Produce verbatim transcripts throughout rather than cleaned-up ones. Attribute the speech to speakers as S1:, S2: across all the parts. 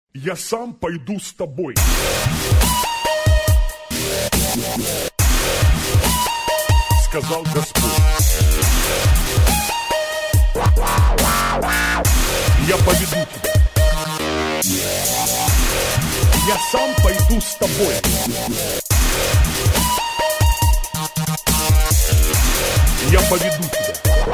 S1: Я сам пойду с тобой. Сказал Господь. Я поведу тебя. Я сам пойду с тобой. Я поведу тебя.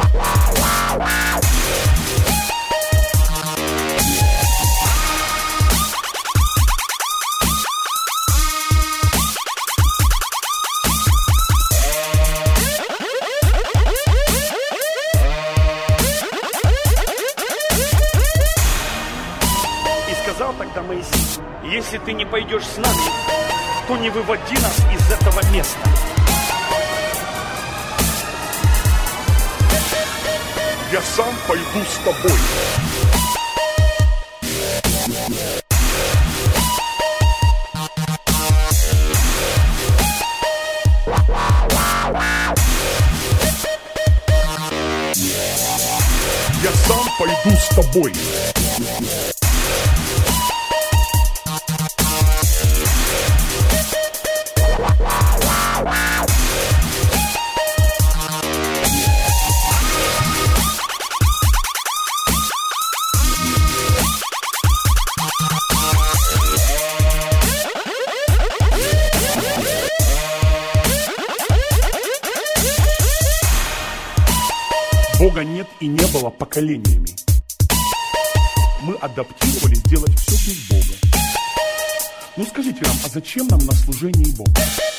S2: Сказал тогда Моисей: если ты не пойдешь с нами, то не выводи нас из этого места.
S1: Я сам пойду с тобой. Я сам пойду с тобой. Бога нет и не было поколениями. Мы адаптировались делать все без Бога. Ну скажите нам, а зачем нам на служении Бога?